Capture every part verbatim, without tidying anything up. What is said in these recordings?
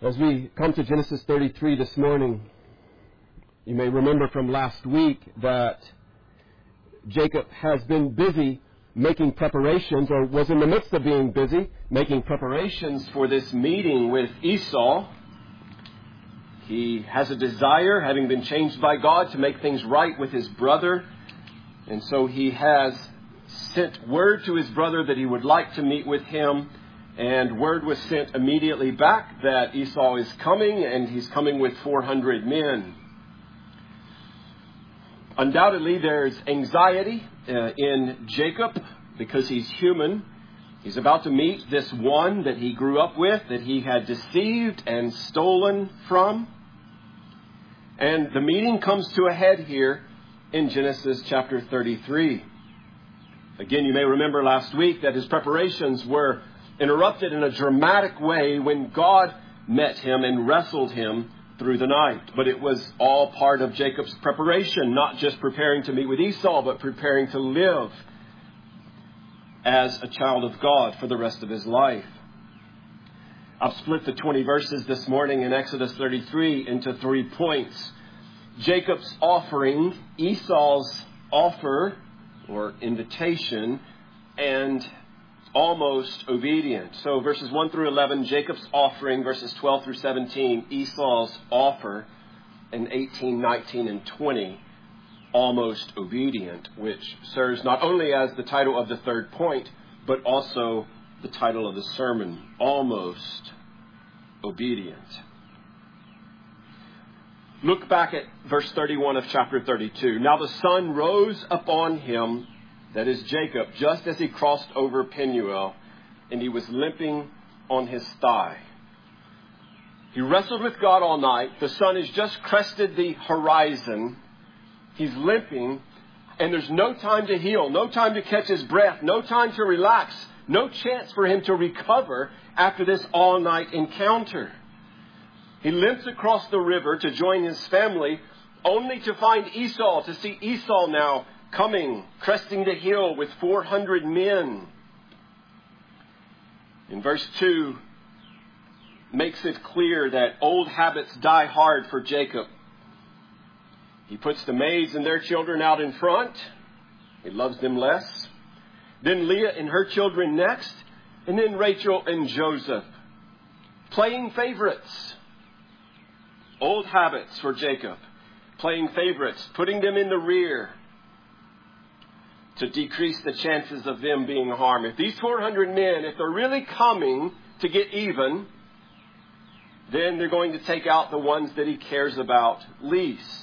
As we come to Genesis thirty-three this morning, you may remember from last week that Jacob has been busy making preparations, or was in the midst of being busy making preparations for this meeting with Esau. He has a desire, having been changed by God, to make things right with his brother. And so he has sent word to his brother that he would like to meet with him. And word was sent immediately back that Esau is coming, and he's coming with four hundred men. Undoubtedly, there's anxiety uh, in Jacob because he's human. He's about to meet this one that he grew up with, that he had deceived and stolen from. And the meeting comes to a head here in Genesis chapter thirty-three. Again, you may remember last week that his preparations were interrupted in a dramatic way when God met him and wrestled him through the night. But it was all part of Jacob's preparation, not just preparing to meet with Esau, but preparing to live as a child of God for the rest of his life. I've split the twenty verses this morning in Exodus thirty-three into three points. Jacob's offering, Esau's offer or invitation, and almost obedient. So verses one through eleven, Jacob's offering. Verses twelve through seventeen, Esau's offer. And eighteen, nineteen, and twenty, almost obedient, which serves not only as the title of the third point, but also the title of the sermon, almost obedient. Look back at verse thirty-one of chapter thirty-two. Now the sun rose upon him, that is Jacob, just as he crossed over Penuel, and he was limping on his thigh. He wrestled with God all night. The sun has just crested the horizon. He's limping, and there's no time to heal, no time to catch his breath, no time to relax, no chance for him to recover after this all-night encounter. He limps across the river to join his family, only to find Esau, to see Esau now coming, cresting the hill with four hundred men. In verse two, makes it clear that old habits die hard for Jacob. He puts the maids and their children out in front. He loves them less. Then Leah and her children next. And then Rachel and Joseph. Playing favorites. Old habits for Jacob. Playing favorites. Putting them in the rear to decrease the chances of them being harmed. If these four hundred men, if they're really coming to get even, then they're going to take out the ones that he cares about least.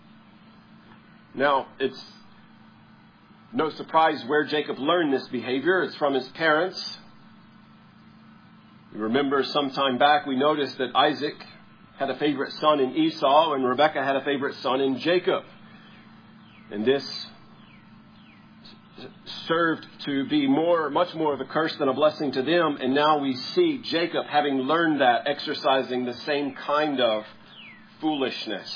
Now, it's no surprise where Jacob learned this behavior. It's from his parents. You remember some time back we noticed that Isaac had a favorite son in Esau and Rebekah had a favorite son in Jacob. And this served to be more, much more of a curse than a blessing to them. And now we see Jacob, having learned that, exercising the same kind of foolishness.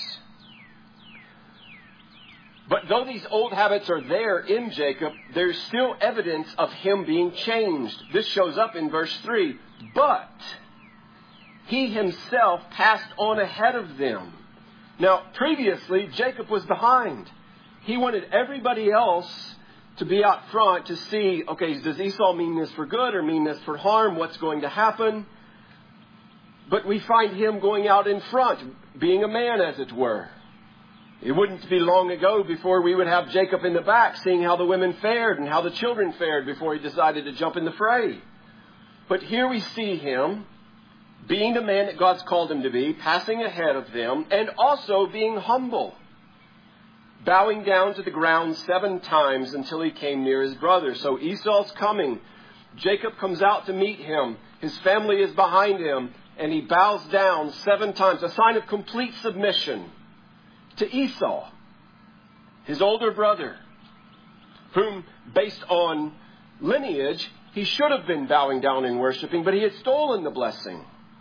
But though these old habits are there in Jacob, there's still evidence of him being changed. This shows up in verse three. But he himself passed on ahead of them. Now, previously, Jacob was behind. He wanted everybody else to be out front to see, okay, does Esau mean this for good or mean this for harm? What's going to happen? But we find him going out in front, being a man, as it were. It wouldn't be long ago before we would have Jacob in the back, seeing how the women fared and how the children fared before he decided to jump in the fray. But here we see him being the man that God's called him to be, passing ahead of them, and also being humble, bowing down to the ground seven times until he came near his brother. So Esau's coming. Jacob comes out to meet him. His family is behind him, and he bows down seven times, a sign of complete submission to Esau, his older brother, whom, based on lineage, he should have been bowing down and worshiping, but he had stolen the blessing.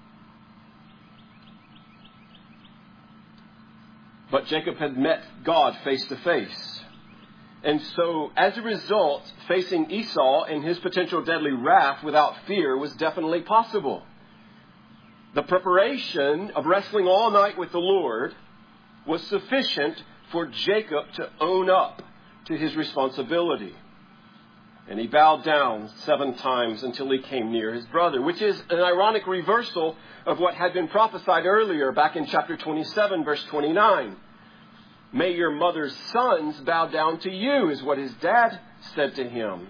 But Jacob had met God face to face. And so, as a result, facing Esau and his potential deadly wrath without fear was definitely possible. The preparation of wrestling all night with the Lord was sufficient for Jacob to own up to his responsibility. And he bowed down seven times until he came near his brother, which is an ironic reversal of what had been prophesied earlier back in chapter twenty-seven, verse twenty-nine. May your mother's sons bow down to you, is what his dad said to him.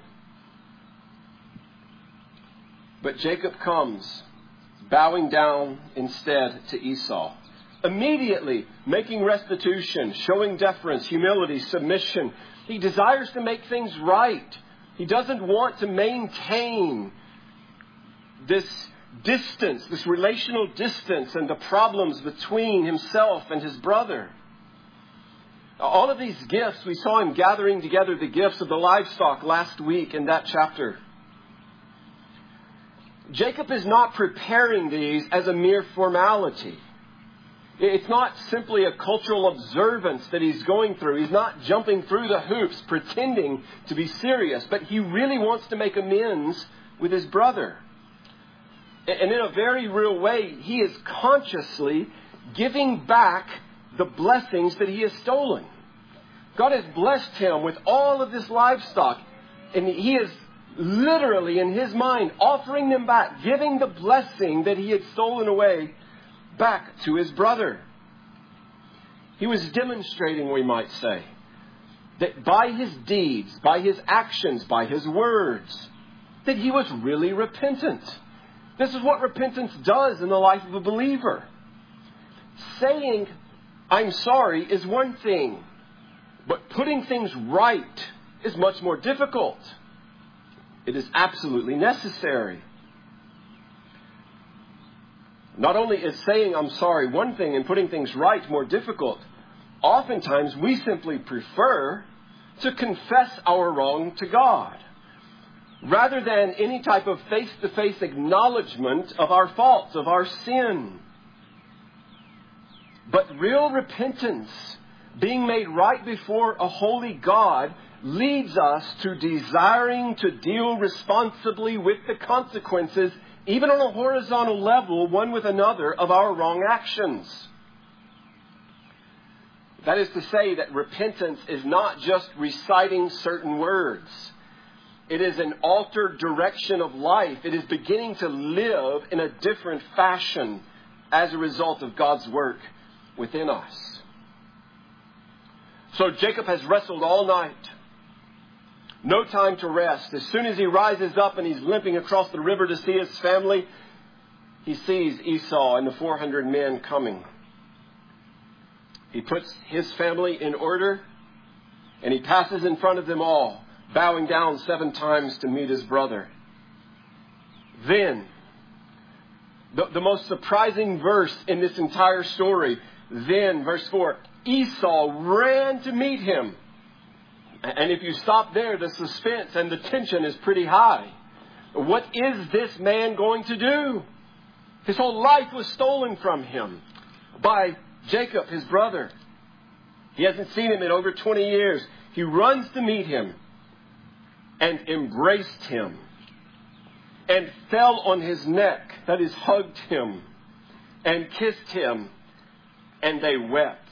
But Jacob comes, bowing down instead to Esau, immediately making restitution, showing deference, humility, submission. He desires to make things right. He doesn't want to maintain this distance, this relational distance and the problems between himself and his brother. All of these gifts, we saw him gathering together the gifts of the livestock last week in that chapter. Jacob is not preparing these as a mere formality. It's not simply a cultural observance that he's going through. He's not jumping through the hoops pretending to be serious, but he really wants to make amends with his brother. And in a very real way, he is consciously giving back the blessings that he has stolen. God has blessed him with all of this livestock, and he is literally in his mind offering them back, giving the blessing that he had stolen away back to his brother. He was demonstrating, we might say, that by his deeds, by his actions, by his words, that he was really repentant. This is what repentance does in the life of a believer. Saying, I'm sorry, is one thing, but putting things right is much more difficult. It is absolutely necessary. Not only is saying I'm sorry one thing and putting things right more difficult, oftentimes we simply prefer to confess our wrong to God, rather than any type of face-to-face acknowledgement of our faults, of our sin. But real repentance, being made right before a holy God, leads us to desiring to deal responsibly with the consequences, even on a horizontal level, one with another, of our wrong actions. That is to say that repentance is not just reciting certain words. It is an altered direction of life. It is beginning to live in a different fashion as a result of God's work within us. So Jacob has wrestled all night. No time to rest. As soon as he rises up and he's limping across the river to see his family, he sees Esau and the four hundred men coming. He puts his family in order and he passes in front of them all, bowing down seven times to meet his brother. Then, the, the most surprising verse in this entire story, then, verse four, Esau ran to meet him. And if you stop there, the suspense and the tension is pretty high. What is this man going to do? His whole life was stolen from him by Jacob, his brother. He hasn't seen him in over twenty years. He runs to meet him and embraced him and fell on his neck, that is, hugged him and kissed him, and they wept.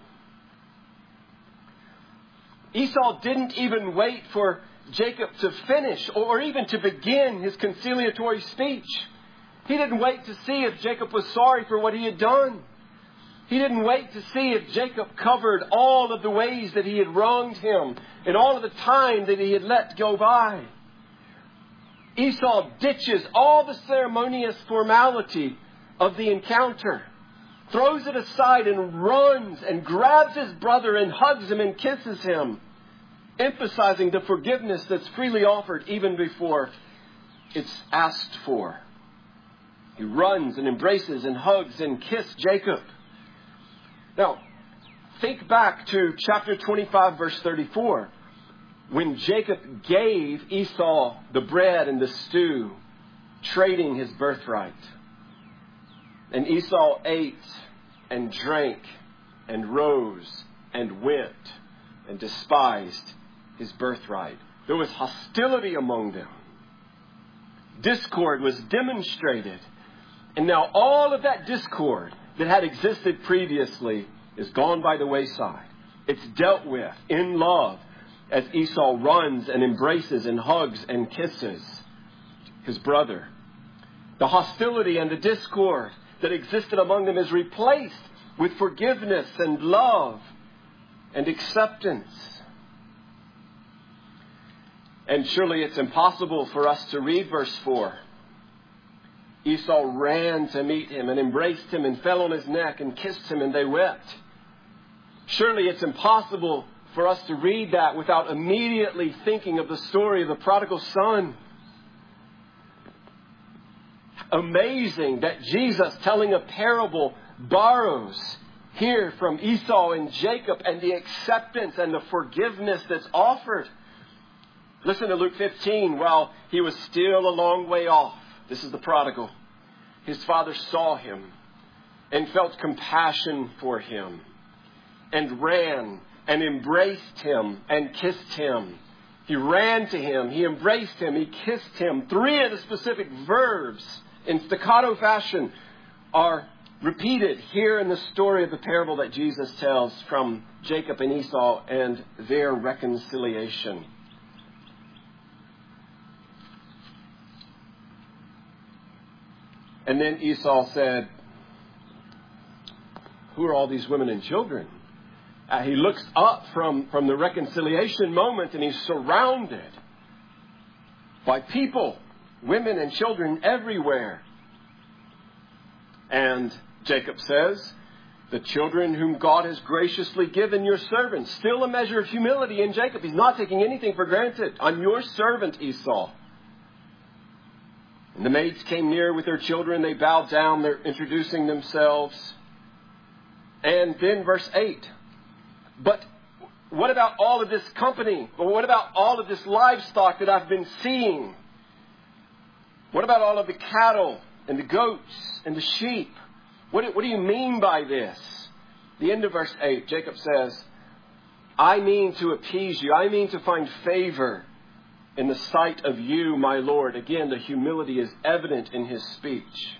Esau didn't even wait for Jacob to finish or even to begin his conciliatory speech. He didn't wait to see if Jacob was sorry for what he had done. He didn't wait to see if Jacob covered all of the ways that he had wronged him and all of the time that he had let go by. Esau ditches all the ceremonious formality of the encounter, throws it aside and runs and grabs his brother and hugs him and kisses him, emphasizing the forgiveness that's freely offered even before it's asked for. He runs and embraces and hugs and kisses Jacob. Now, think back to chapter twenty-five, verse thirty-four, when Jacob gave Esau the bread and the stew, trading his birthright. And Esau ate and drank and rose and went and despised his birthright. There was hostility among them. Discord was demonstrated. And now all of that discord that had existed previously is gone by the wayside. It's dealt with in love as Esau runs and embraces and hugs and kisses his brother. The hostility and the discord that existed among them is replaced with forgiveness and love and acceptance. And surely it's impossible for us to read verse four. Esau ran to meet him and embraced him and fell on his neck and kissed him, and they wept. Surely it's impossible for us to read that without immediately thinking of the story of the prodigal son. Amazing that Jesus, telling a parable, borrows here from Esau and Jacob, and the acceptance and the forgiveness that's offered. Listen to Luke fifteen. While he was still a long way off, this is the prodigal, his father saw him and felt compassion for him and ran and embraced him and kissed him. He ran to him, he embraced him, he kissed him. Three of the specific verbs in staccato fashion are repeated here in the story of the parable that Jesus tells from Jacob and Esau and their reconciliation. And then Esau said, "Who are all these women and children?" Uh, he looks up from, from the reconciliation moment, and he's surrounded by people, women and children everywhere. And Jacob says, "The children whom God has graciously given your servant." Still a measure of humility in Jacob. He's not taking anything for granted. "I'm your servant, Esau." And the maids came near with their children. They bowed down. They're introducing themselves. And then verse eight. "But what about all of this company? Or what about all of this livestock that I've been seeing? What about all of the cattle and the goats and the sheep? What, what do you mean by this?" The end of verse eight, Jacob says, "I mean to appease you. I mean to find favor in the sight of you, my Lord." Again, the humility is evident in his speech.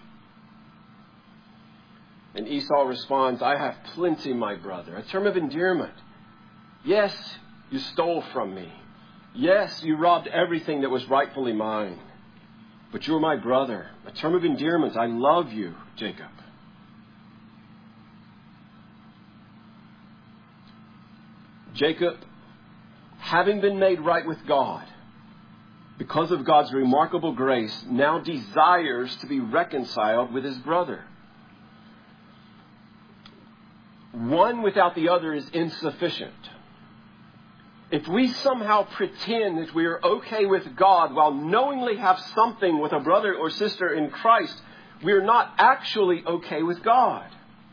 And Esau responds, "I have plenty, my brother." A term of endearment. Yes, you stole from me. Yes, you robbed everything that was rightfully mine. But you're my brother. A term of endearment. I love you, Jacob. Jacob, having been made right with God, because of God's remarkable grace, now desires to be reconciled with his brother. One without the other is insufficient. If we somehow pretend that we are okay with God while knowingly have something with a brother or sister in Christ, we are not actually okay with God.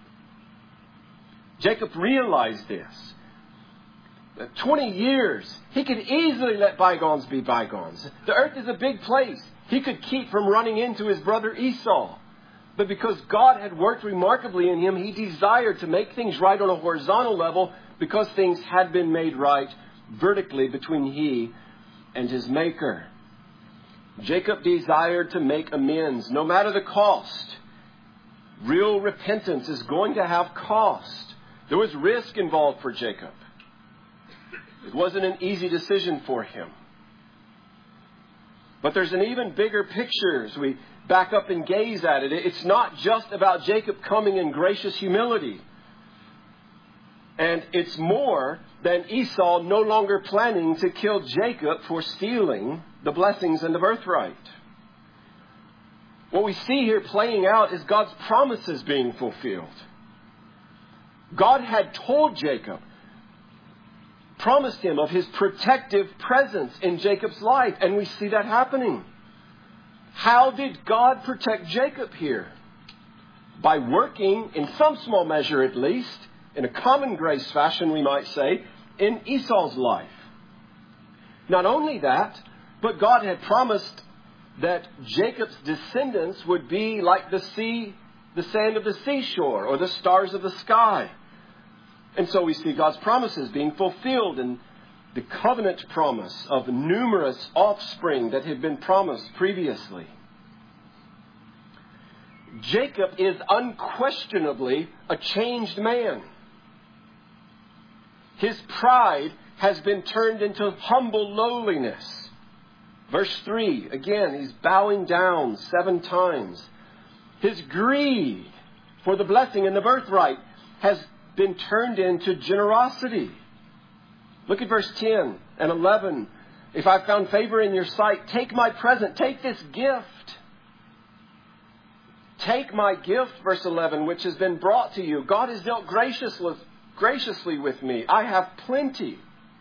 Jacob realized this. twenty years, he could easily let bygones be bygones. The earth is a big place. He could keep from running into his brother Esau. But because God had worked remarkably in him, he desired to make things right on a horizontal level because things had been made right vertically between he and his maker. Jacob desired to make amends, no matter the cost. Real repentance is going to have cost. There was risk involved for Jacob. It wasn't an easy decision for him. But there's an even bigger picture as we back up and gaze at it. It's not just about Jacob coming in gracious humility. And it's more than Esau no longer planning to kill Jacob for stealing the blessings and the birthright. What we see here playing out is God's promises being fulfilled. God had told Jacob, promised him of his protective presence in Jacob's life. And we see that happening. How did God protect Jacob here? By working, in some small measure at least, in a common grace fashion, we might say, in Esau's life. Not only that, but God had promised that Jacob's descendants would be like the sea, the sand of the seashore, or the stars of the sky. And so we see God's promises being fulfilled in the covenant promise of numerous offspring that had been promised previously. Jacob is unquestionably a changed man. His pride has been turned into humble lowliness. Verse three, again, he's bowing down seven times. His greed for the blessing and the birthright has been turned into generosity. Look at verse ten and eleven. If I've found favor in your sight, take my present, take this gift. Take my gift, verse eleven, which has been brought to you. God has dealt graciously, graciously with me. I have plenty.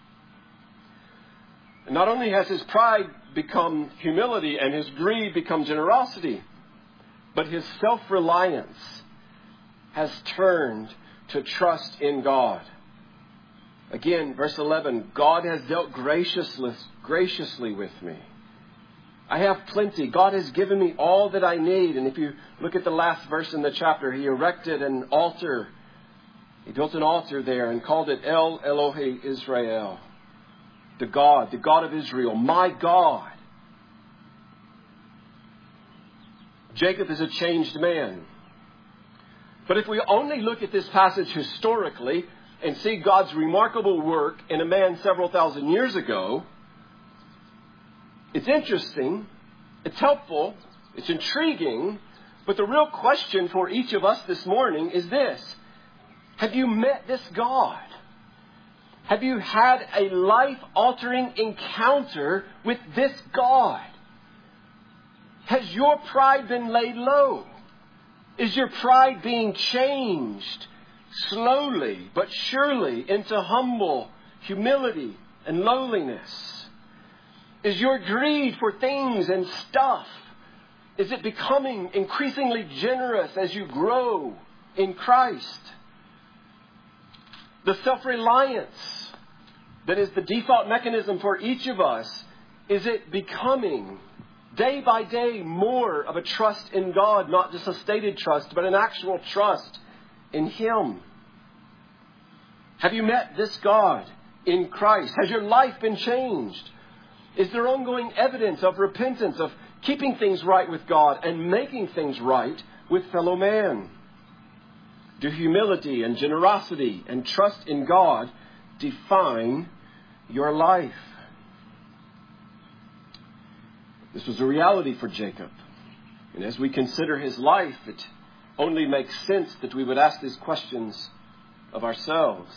And not only has his pride become humility and his greed become generosity, but his self-reliance has turned to trust in God. Again, verse eleven, God has dealt graciously, graciously with me. I have plenty. God has given me all that I need. And if you look at the last verse in the chapter, he erected an altar. He built an altar there and called it El Elohe Israel. The God, the God of Israel, my God. Jacob is a changed man. But if we only look at this passage historically and see God's remarkable work in a man several thousand years ago, it's interesting, it's helpful, it's intriguing, but the real question for each of us this morning is this. Have you met this God? Have you had a life-altering encounter with this God? Has your pride been laid low? Is your pride being changed slowly but surely into humble humility and lowliness? Is your greed for things and stuff, is it becoming increasingly generous as you grow in Christ? The self-reliance that is the default mechanism for each of us, is it becoming day by day more of a trust in God, not just a stated trust, but an actual trust in Him? Have you met this God in Christ? Has your life been changed? Is there ongoing evidence of repentance, of keeping things right with God and making things right with fellow man? Do humility and generosity and trust in God define your life? This was a reality for Jacob. And as we consider his life, it only makes sense that we would ask these questions of ourselves.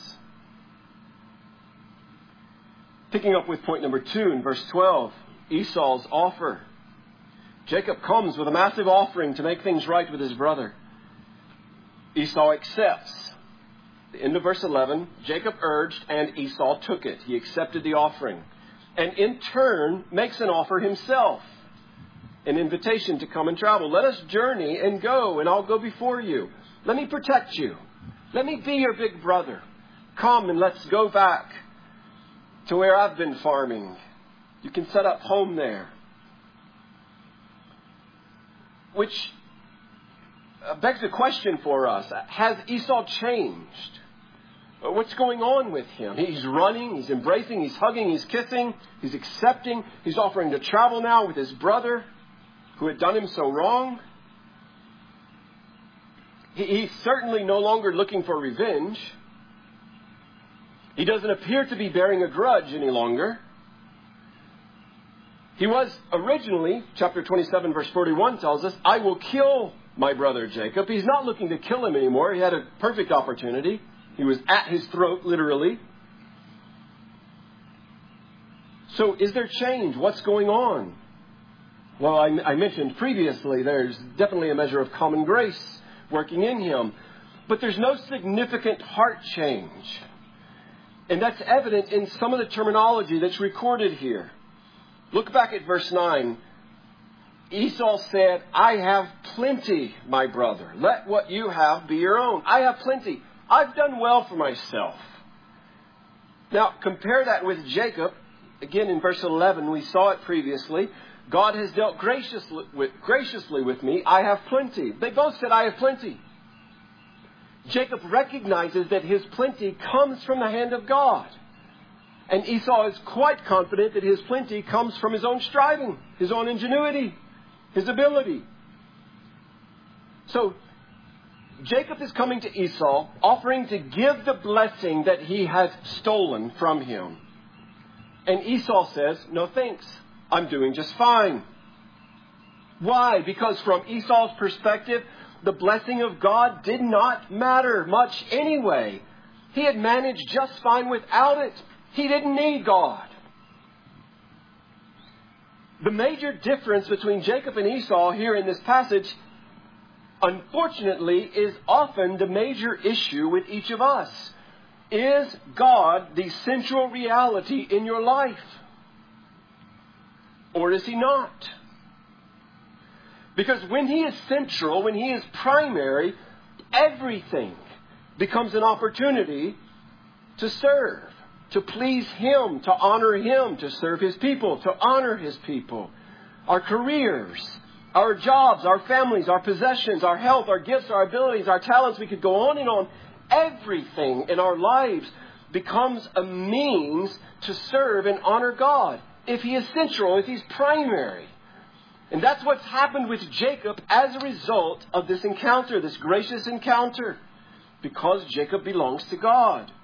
Picking up with point number two in verse twelve, Esau's offer. Jacob comes with a massive offering to make things right with his brother. Esau accepts. The end of verse eleven, Jacob urged and Esau took it. He accepted the offering. And in turn makes an offer himself. An invitation to come and travel. Let us journey and go, and I'll go before you. Let me protect you. Let me be your big brother. Come and let's go back to where I've been farming. You can set up home there. Which begs a question for us. Has Esau changed? What's going on with him? He's running, he's embracing, he's hugging, he's kissing, he's accepting. He's offering to travel now with his brother who had done him so wrong. He's certainly no longer looking for revenge. He doesn't appear to be bearing a grudge any longer. He was originally, chapter twenty-seven, verse forty-one tells us, I will kill my brother Jacob. He's not looking to kill him anymore. He had a perfect opportunity. He was at his throat, literally. So is there change? What's going on? Well, I, I mentioned previously, there's definitely a measure of common grace working in him. But there's no significant heart change. And that's evident in some of the terminology that's recorded here. Look back at verse nine. Esau said, I have plenty, my brother. Let what you have be your own. I have plenty. I've done well for myself. Now, compare that with Jacob. Again, in verse eleven, we saw it previously. God has dealt graciously with, graciously with me. I have plenty. They both said, I have plenty. Jacob recognizes that his plenty comes from the hand of God. And Esau is quite confident that his plenty comes from his own striving, his own ingenuity, his ability. So Jacob is coming to Esau, offering to give the blessing that he has stolen from him. And Esau says, no thanks, I'm doing just fine. Why? Because from Esau's perspective, the blessing of God did not matter much anyway. He had managed just fine without it. He didn't need God. The major difference between Jacob and Esau here in this passage, unfortunately, is often the major issue with each of us. Is God the central reality in your life? Or is He not? Because when He is central, when He is primary, everything becomes an opportunity to serve, to please Him, to honor Him, to serve His people, to honor His people. Our careers, our jobs, our families, our possessions, our health, our gifts, our abilities, our talents, we could go on and on. Everything in our lives becomes a means to serve and honor God. If He is central, if He's primary. And that's what's happened with Jacob as a result of this encounter, this gracious encounter. Because Jacob belongs to God.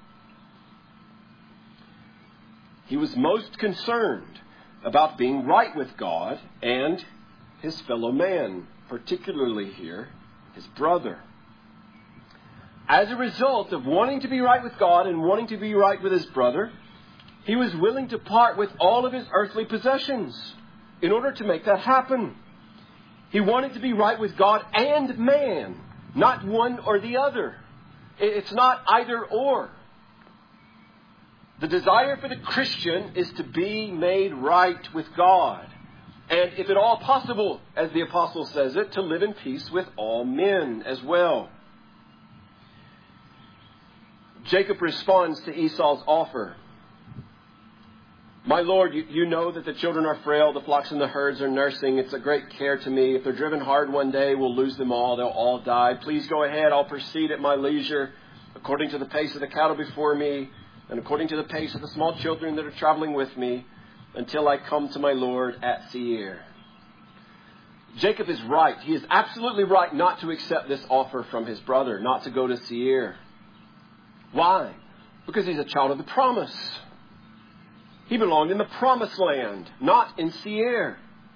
He was most concerned about being right with God and his fellow man, particularly here, his brother. As a result of wanting to be right with God and wanting to be right with his brother, he was willing to part with all of his earthly possessions in order to make that happen. He wanted to be right with God and man, not one or the other. It's not either or. The desire for the Christian is to be made right with God. And if at all possible, as the apostle says it, to live in peace with all men as well. Jacob responds to Esau's offer. My Lord, you, you know that the children are frail, the flocks and the herds are nursing. It's a great care to me. If they're driven hard one day, we'll lose them all. They'll all die. Please go ahead. I'll proceed at my leisure, according to the pace of the cattle before me, and according to the pace of the small children that are traveling with me, until I come to my Lord at Seir. Jacob is right. He is absolutely right not to accept this offer from his brother, not to go to Seir. Why? Because he's a child of the promise. He belonged in the promised land, not in Seir.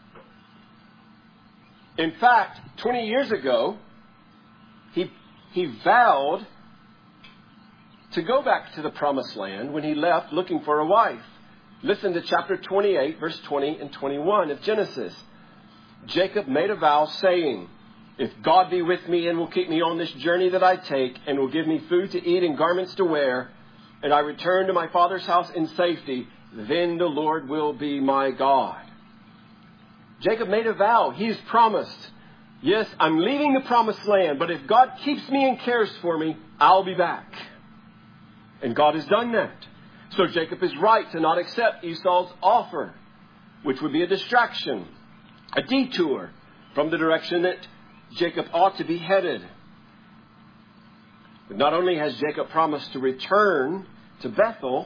In fact, twenty years ago, he, he vowed to go back to the promised land when he left looking for a wife. Listen to chapter twenty-eight, verse twenty and twenty-one of Genesis. Jacob made a vow saying, if God be with me and will keep me on this journey that I take and will give me food to eat and garments to wear, and I return to my father's house in safety, then the Lord will be my God. Jacob made a vow. He's promised, yes, I'm leaving the promised land, but if God keeps me and cares for me, I'll be back. And God has done that. So Jacob is right to not accept Esau's offer, which would be a distraction, a detour from the direction that Jacob ought to be headed. But not only has Jacob promised to return to Bethel,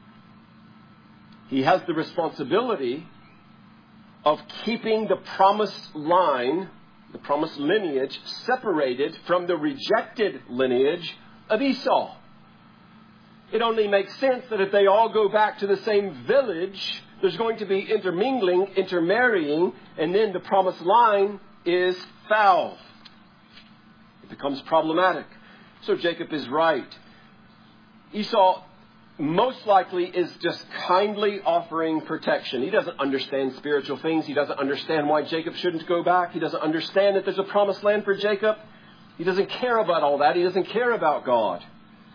he has the responsibility of keeping the promised line, the promised lineage, separated from the rejected lineage of Esau. It only makes sense that if they all go back to the same village, there's going to be intermingling, intermarrying, and then the promised line is foul. It becomes problematic. So Jacob is right. Esau most likely is just kindly offering protection. He doesn't understand spiritual things. He doesn't understand why Jacob shouldn't go back. He doesn't understand that there's a promised land for Jacob. He doesn't care about all that. He doesn't care about God.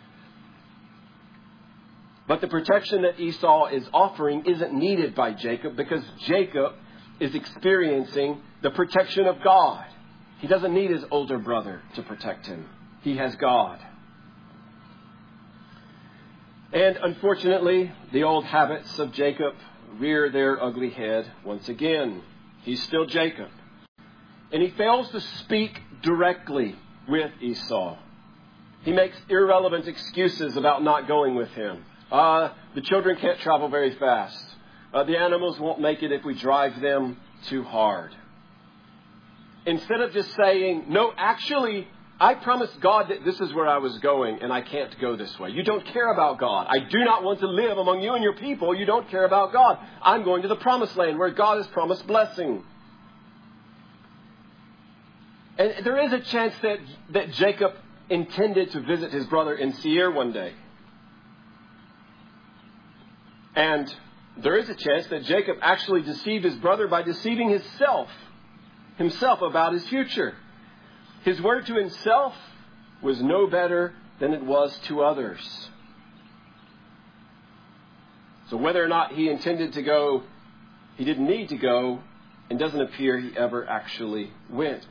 But the protection that Esau is offering isn't needed by Jacob because Jacob is experiencing the protection of God. He doesn't need his older brother to protect him. He has God. And unfortunately, the old habits of Jacob rear their ugly head once again. He's still Jacob. And he fails to speak directly with Esau. He makes irrelevant excuses about not going with him. Uh, the children can't travel very fast. Uh, the animals won't make it if we drive them too hard. instead of just saying, no, actually, I promised God that this is where I was going and I can't go this way. You don't care about God. I do not want to live among you and your people. You don't care about God. I'm going to the promised land where God has promised blessing. And there is a chance that, that Jacob intended to visit his brother in Seir one day. And there is a chance that Jacob actually deceived his brother by deceiving himself, himself about his future. His word to himself was no better than it was to others. So whether or not he intended to go, he didn't need to go, and doesn't appear he ever actually went.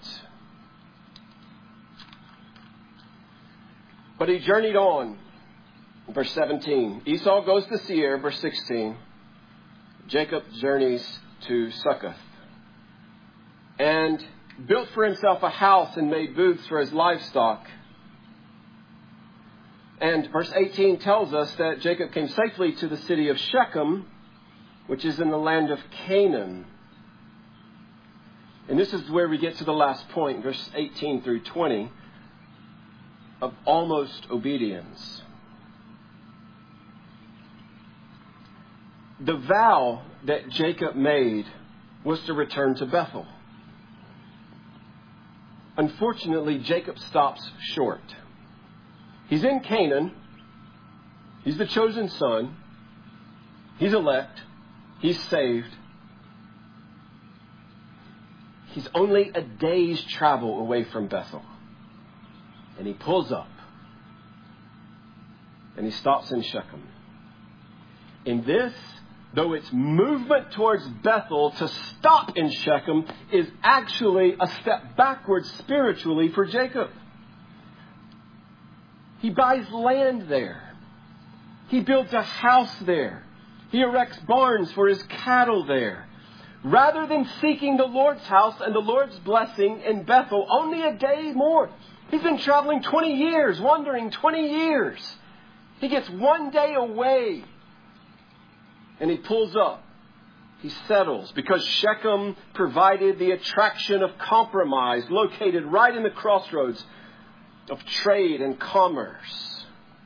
But he journeyed on. Verse seventeen. Esau goes to Seir. Verse sixteen. Jacob journeys to Succoth. And built for himself a house and made booths for his livestock. And verse eighteen tells us that Jacob came safely to the city of Shechem, which is in the land of Canaan. And this is where we get to the last point, verse eighteen through twenty, of almost obedience. The vow that Jacob made was to return to Bethel. Unfortunately, Jacob stops short. He's in Canaan. He's the chosen son. He's elect. He's saved. He's only a day's travel away from Bethel. And he pulls up. And he stops in Shechem. In this, though its movement towards Bethel to stop in Shechem is actually a step backwards spiritually for Jacob. He buys land there. He builds a house there. He erects barns for his cattle there. Rather than seeking the Lord's house and the Lord's blessing in Bethel, only a day more. He's been traveling twenty years, wandering twenty years. He gets one day away. And he pulls up. He settles because Shechem provided the attraction of compromise, located right in the crossroads of trade and commerce.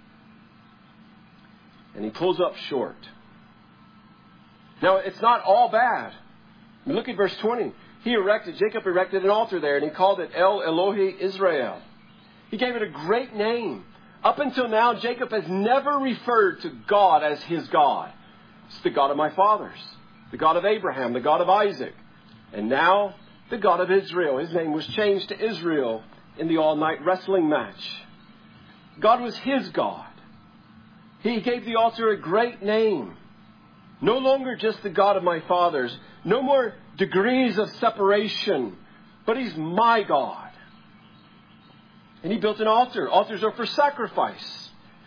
And he pulls up short. Now, it's not all bad. Look at verse twenty. He erected, Jacob erected an altar there, and he called it El Elohe Israel. He gave it a great name. Up until now, Jacob has never referred to God as his God. It's the God of my fathers, the God of Abraham, the God of Isaac, and now the God of Israel. His name was changed to Israel in the all-night wrestling match. God was his God. He gave the altar a great name. No longer just the God of my fathers. No more degrees of separation. But he's my God. And he built an altar. Altars are for sacrifice.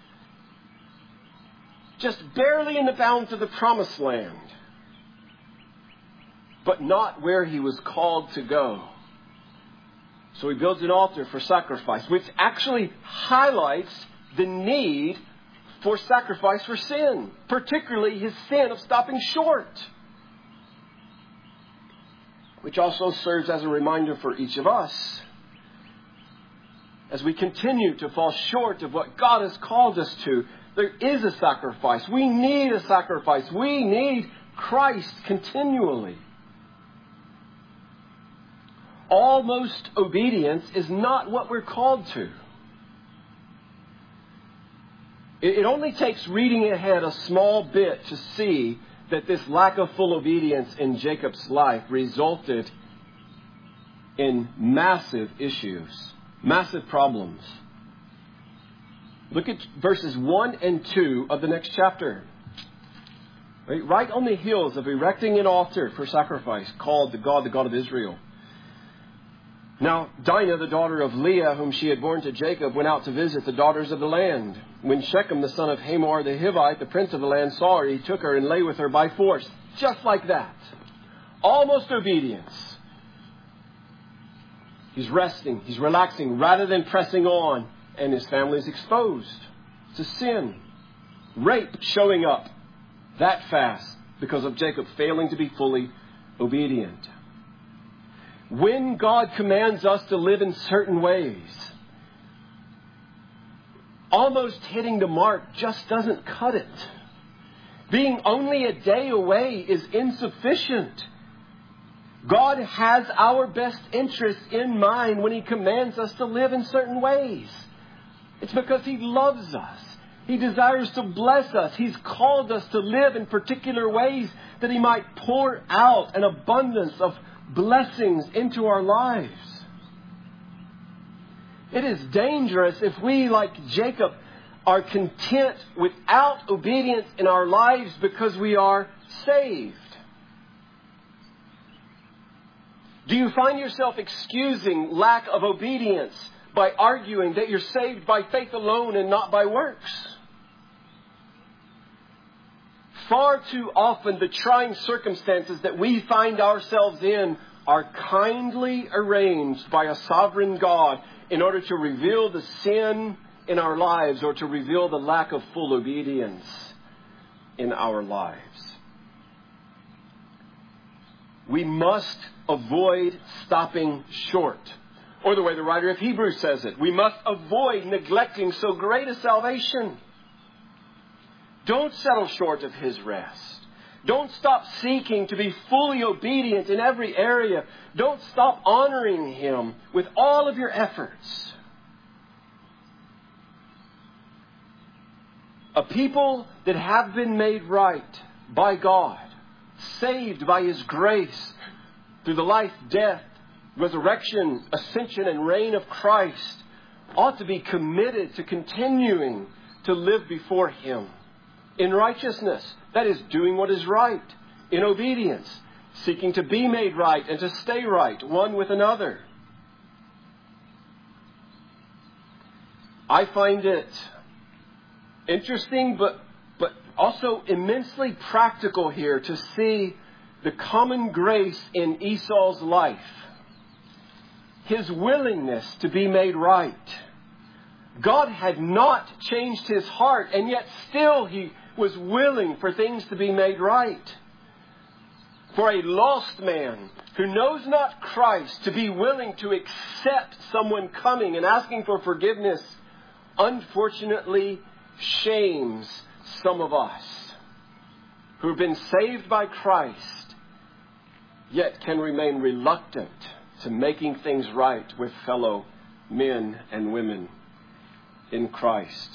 Just barely in the bounds of the promised land. But not where he was called to go. So he builds an altar for sacrifice, which actually highlights the need for sacrifice for sin, particularly his sin of stopping short, which also serves as a reminder for each of us as we continue to fall short of what God has called us to. There is a sacrifice. We need a sacrifice. We need Christ continually. Almost obedience is not what we're called to. It only takes reading ahead a small bit to see that this lack of full obedience in Jacob's life resulted in massive issues, massive problems. Look at verses one and two of the next chapter. Right, right on the heels of erecting an altar for sacrifice called the God, the God of Israel. Now, Dinah, the daughter of Leah, whom she had borne to Jacob, went out to visit the daughters of the land. When Shechem, the son of Hamor the Hivite, the prince of the land, saw her, he took her and lay with her by force. Just like that. Almost obedience. He's resting. He's relaxing rather than pressing on. And his family is exposed to sin. Rape showing up that fast because of Jacob failing to be fully obedient. when God commands us to live in certain ways, almost hitting the mark just doesn't cut it. Being only a day away is insufficient. God has our best interests in mind when He commands us to live in certain ways. It's because He loves us. He desires to bless us. He's called us to live in particular ways that He might pour out an abundance of blessings into our lives. It is dangerous if we, like Jacob, are content without obedience in our lives because we are saved. Do you find yourself excusing lack of obedience by arguing that you're saved by faith alone and not by works? Far too often, the trying circumstances that we find ourselves in are kindly arranged by a sovereign God in order to reveal the sin in our lives or to reveal the lack of full obedience in our lives. We must avoid stopping short. Or the way the writer of Hebrews says it, we must avoid neglecting so great a salvation. Don't settle short of His rest. Don't stop seeking to be fully obedient in every area. Don't stop honoring Him with all of your efforts. A people that have been made right by God, saved by His grace through the life, death, resurrection, ascension, and reign of Christ, ought to be committed to continuing to live before Him in righteousness. That is, doing what is right, in obedience, seeking to be made right and to stay right one with another. I find it interesting, but but also immensely practical here to see the common grace in Esau's life. His willingness to be made right. God had not changed his heart, and yet still he was willing for things to be made right. For a lost man who knows not Christ to be willing to accept someone coming and asking for forgiveness, unfortunately shames some of us who have been saved by Christ, yet can remain reluctant to making things right with fellow men and women in Christ.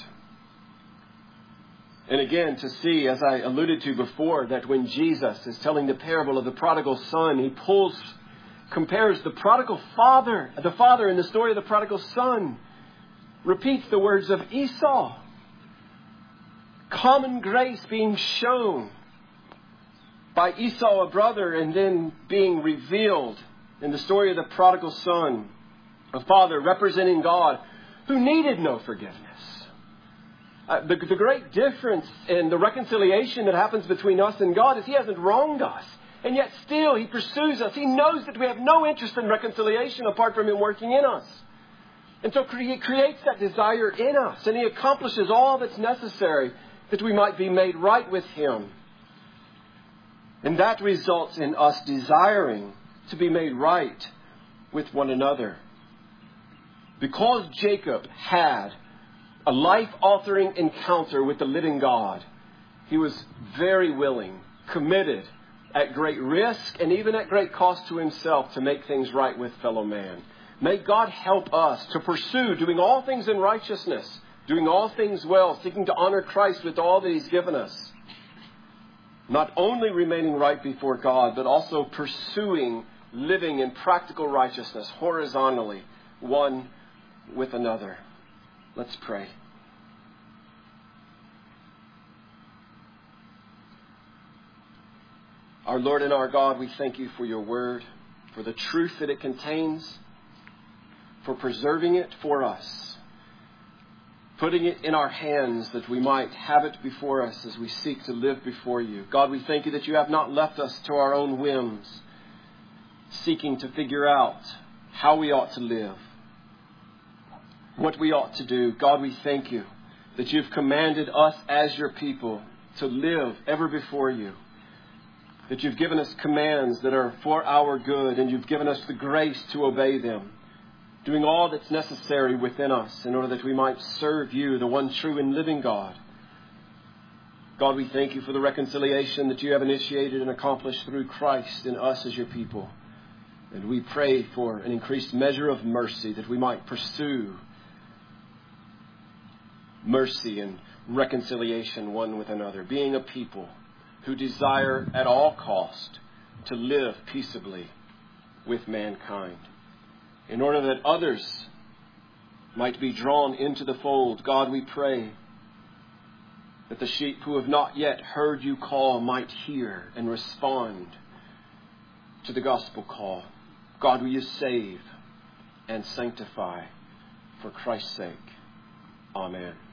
And again, to see, as I alluded to before, that when Jesus is telling the parable of the prodigal son, he pulls, compares the prodigal father, the father in the story of the prodigal son, repeats the words of Esau. Common grace being shown by Esau, a brother, and then being revealed in the story of the prodigal son, a father representing God who needed no forgiveness. Uh, the, the great difference in the reconciliation that happens between us and God is he hasn't wronged us. And yet still he pursues us. He knows that we have no interest in reconciliation apart from him working in us. And so he creates that desire in us. And he accomplishes all that's necessary that we might be made right with him. And that results in us desiring to be made right with one another. Because Jacob had a life-altering encounter with the living God, he was very willing, committed, at great risk and even at great cost to himself to make things right with fellow man. May God help us to pursue doing all things in righteousness, doing all things well, seeking to honor Christ with all that he's given us. Not only remaining right before God, but also pursuing living in practical righteousness horizontally, one with another. Let's pray. Our Lord and our God, we thank you for your word, for the truth that it contains, for preserving it for us, putting it in our hands that we might have it before us as we seek to live before you. God, we thank you that you have not left us to our own whims, seeking to figure out how we ought to live, what we ought to do. God, we thank you that you've commanded us as your people to live ever before you. that you've given us commands that are for our good, and you've given us the grace to obey them, doing all that's necessary within us in order that we might serve you, the one true and living God. God, we thank you for the reconciliation that you have initiated and accomplished through Christ in us as your people. And we pray for an increased measure of mercy, that we might pursue mercy and reconciliation one with another, being a people who desire at all cost to live peaceably with mankind. In order that others might be drawn into the fold, God, we pray that the sheep who have not yet heard you call might hear and respond to the gospel call. God, will you save and sanctify for Christ's sake? Amen.